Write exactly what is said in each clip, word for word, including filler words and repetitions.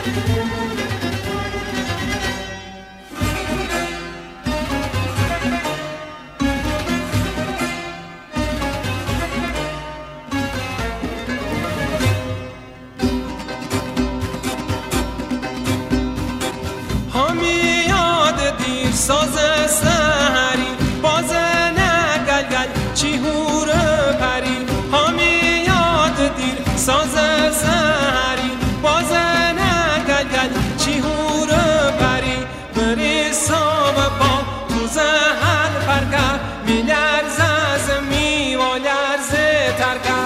ساز سحری باز نگلگل چی هور پری همی یاد دیر ساز سحری باز نگلگل چی هور پری بری سام با تو زهر پرگه می لرز از می و لرز ترگه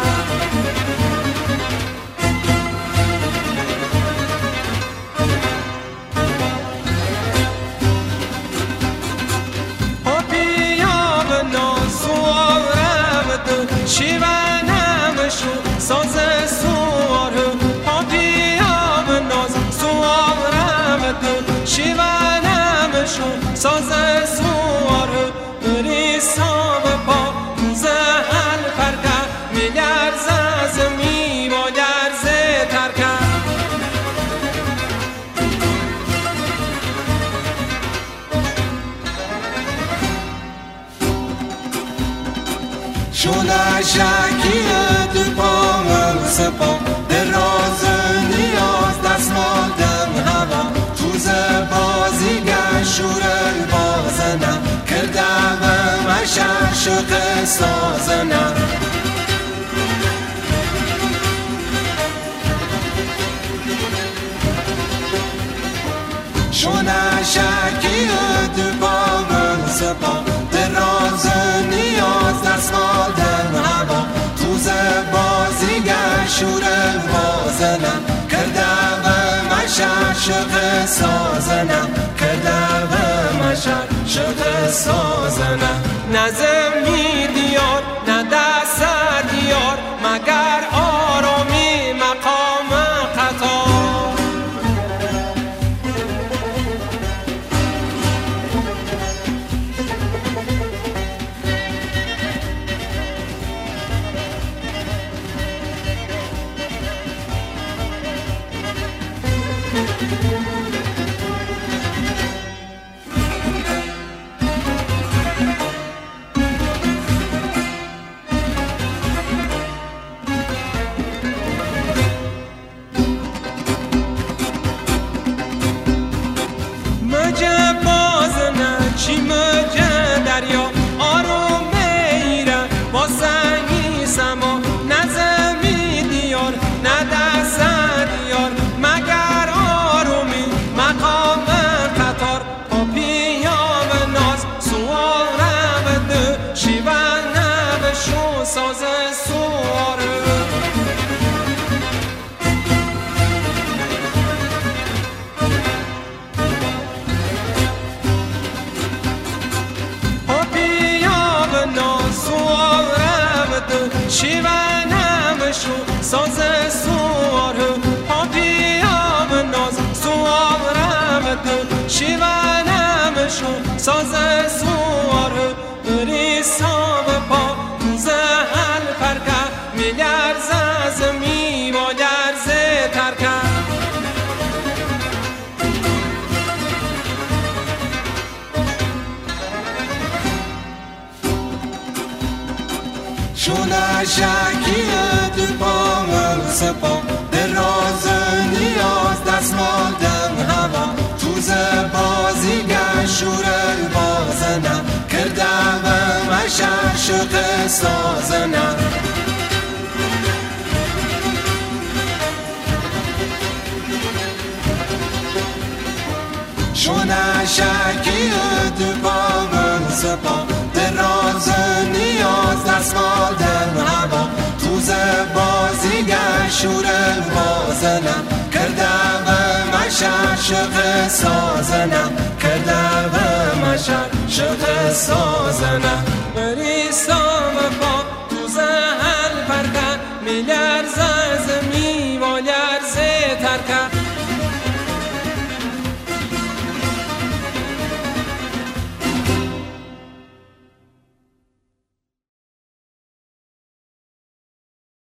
شیوانم شو ساز سوار پاپیام ناز سوارم دو شیوانم شو ساز سوار بری سام پا زهل پرگه می لرز از می و لرز ترگه شونه شکی دو پامم سپا دراز نیاز دستمال دم هوا توز بازیگر شور البازنم کردم مشر شق سازنم شونه شکی دو پامم سپا دراز نیاز دستمال دم هوا توز بازیگر شور بازنم کردم مشر شق سازنم کردم مشر شق سازنم نظم می دیار نه دست دیار مگر آرامی مقام قطار چی مجه دریا آروم میره با سنگی سما نزمی دیار نه دست دیار مگر آرومی مقام قطار پاپیام ناز سوارم دو شیونم شو ساز سواره شیونم شو ساز سوار پاپیام ناز سوارم دو شیونم شو ساز سوار بری سام پا زهل پرگه می لرز از می و لرز ترگه شونه شکی دو پامم سپا دراز نیاز دستمال دم هوا توز بازیگر شور البازنم کردم مشر شق سازنم شونه شکی دو پامم سپا دراز نیاز دستمال دم هوا توز بازیگر شور بازنم کردم مشر شق سازنم کردم مشر شق سازنم بری سام پا توز هل پرگه می لرز از می و لرز ترکه